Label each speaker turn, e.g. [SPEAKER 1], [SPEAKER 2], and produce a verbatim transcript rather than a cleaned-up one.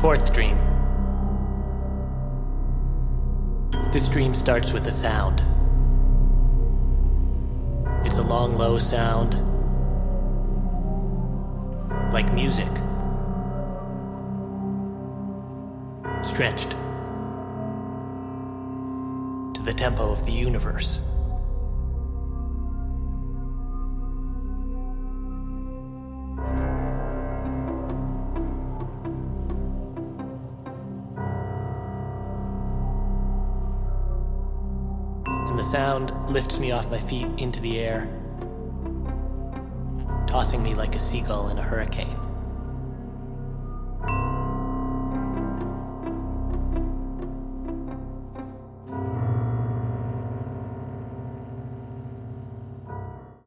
[SPEAKER 1] Fourth dream. This dream starts with a sound. It's a long, low sound, like music, stretched to the tempo of the universe. And the sound lifts me off my feet into the air, tossing me like a seagull in a hurricane.